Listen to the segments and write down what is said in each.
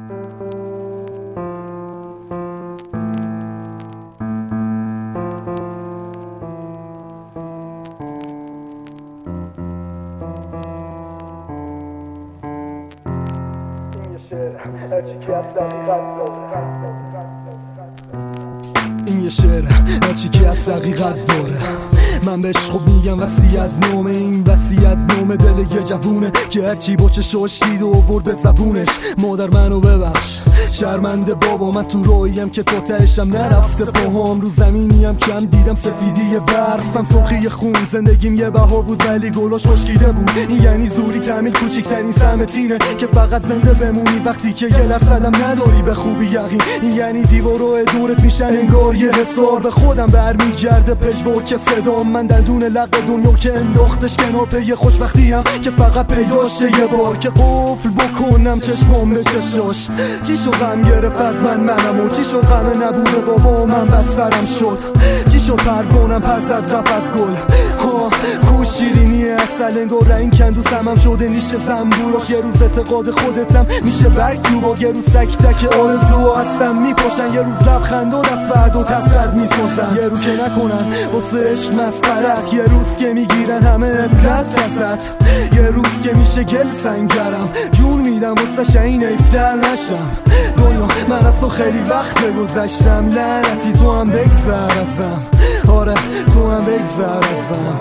این یه شعر هرچی که از حقیقت داره. من بهش خب میگم وصیت نامه. این وصیت نامه دل یه جوونه که هرچی با چشاش دید و آورد به زبونش. مادر منو ببخش، شرمنده بابا، من تو راهیم که تا تهشم نرفته پاهام. رو زمینیم کم دیدم سفیدی برفم، سرخی خون. زندگیم یه بهار بود ولی گلاش خشکیده بود. این یعنی زوری تعمیل کوچیکترین سهمتینه که فقط زنده بمونی وقتی که یه درصدم نداری به خوبی یقین. این یعنی دیوارای دورت میشن انگار یه حصار. به خودم برمیگرده پژواک که صدام، من دندون لق دنیا که انداختش کنار پی خوشبختیم که فقط پیداشه یه بار که قفل بکنم چشمام به چشاش. چی شد غم گرفت از منم و چی شد غم نبوده بابا من بسترم شد. چی شد پروانم پر زد رفت از گل ها کو شیرینی اصل انگار این کندو سمم شده نیشه زنبوراش. یه روز اعتقاد خودتم میشه برگ تو باد، یه روز تک تک آرزو هستم میپاشن، یه روز لبخندات از فردا تسرد میسازن، یه روز که نکنن واسه عشق مسخرت، یه روز که میگیرن همه عبرت ازت، یه روز که میشه گل سنگرم جون میدم واسه شاین افتر نشم. دنیا من از تو خیلی وقت گذشتم، لعنتی تو هم بگذر ازم، آره تو هم بگذر ازم.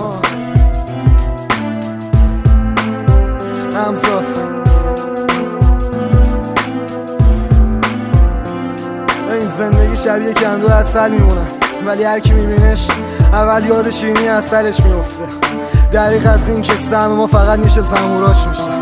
همزاد این زندگی شبیه کندو عسل میمونه، ولی هر کی میبینش اول یاد شیرینی عسلش میفته. دریغ از این که سهم ما فقط میشه زنبوراش میشه.